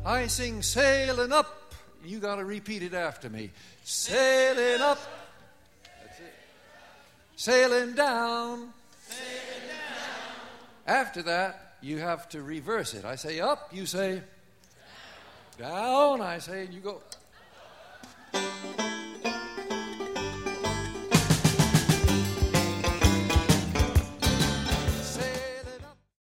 I sing sailing up. You got to repeat it after me. Sailing up. That's it. Sailing down. Sailing down. After that, you have to reverse it. I say up, you say down. I say, and you go